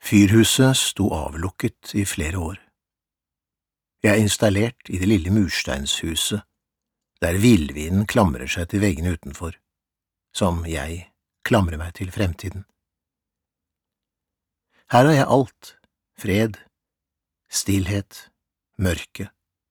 Fyrhuset sto avlukket i flere år. Jeg er installert i det lille mursteinshuset, der villvinen klamrer seg til veggene utenfor, som jeg klamrer meg til fremtiden. Her har jeg alt, fred, stillhet, mørke.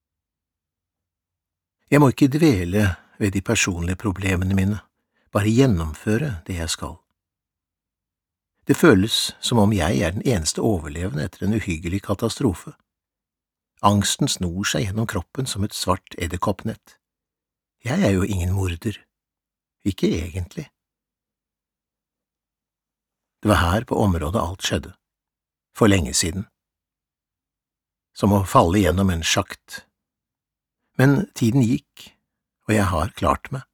Jeg må ikke dvele ved de personlige problemene mine, bare gjennomføre det jeg skal. Det føles som om jeg er den eneste overlevende etter en uhyggelig katastrofe. Angsten snor seg gjennom kroppen som et svart edderkoppnett. Jeg er jo ingen morder. Ikke egentlig. Det var her på området alt skjedde. For lenge siden. Som å falle gjennom en sjakt. Men tiden gikk, og jeg har klart meg.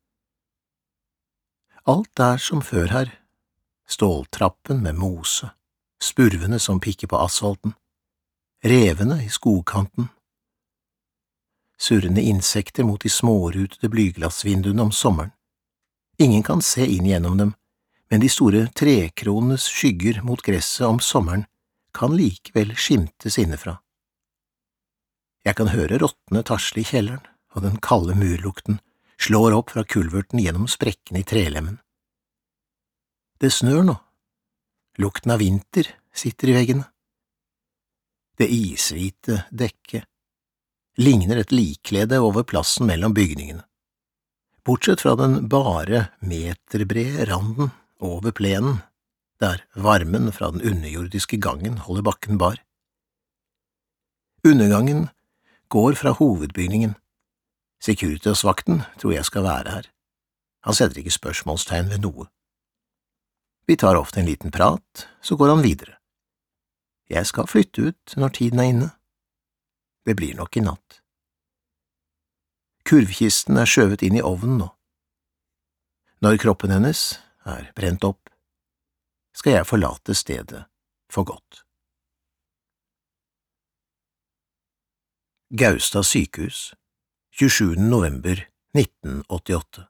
Alt er som før her. Ståltrappen med mose, spurvene som pikker på asfalten, revene i skogkanten, surrende insekter mot de smårutede blyglassvinduene om sommeren. Ingen kan se inn gjennom dem, men de store trekronenes skygger mot gresset om sommeren kan likevel skimtes innefra. Jeg kan høre rottene tasle i kjelleren, og den kalde murlukten slår opp fra kulverten gjennom sprekkene i trelemmen. Det snør nå. Lukten av vinter sitter i veggene. Det ishvite dekket ligner et likklede over plassen mellom bygningene. Bortsett fra den bare meterbrede randen over plenen, der varmen fra den underjordiske gangen holder bakken bar. Undergangen går fra hovedbygningen. Securitasvakten tror jeg skal være her. Han setter ikke spørsmålstegn ved noe. Vi tar ofte en liten prat, så går han videre. Jeg skal flytte ut når tiden er inne. Det blir nok i natt. Kurvkisten er skjøvet inn i ovnen nå. Når kroppen hennes er brent opp, skal jeg forlate stedet for godt. Gaustad sykehus, 27. november 1988.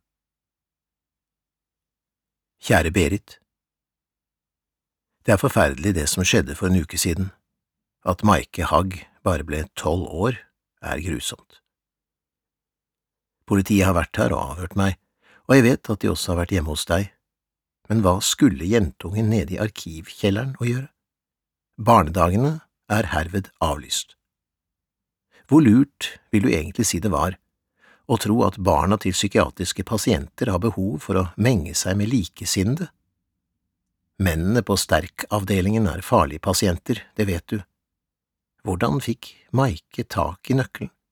Kjære Berit. Det er forferdelig det som skjedde for en uke siden. At Maike Hagg bare ble 12 år, er grusomt. Politiet har vært her og avhørt meg, og jeg vet at de også har vært hjemme hos deg. Men hva skulle jentungen nede i arkivkjelleren å gjøre? Barnedagene er herved avlyst. Hvor lurt vil du egentlig si det var, å tro at barna til psykiatriske pasienter har behov for å menge seg med likesinnede? Mennene på sterkavdelingen er farlige pasienter, det vet du. Hvordan fikk Maike tak i nøkkelen?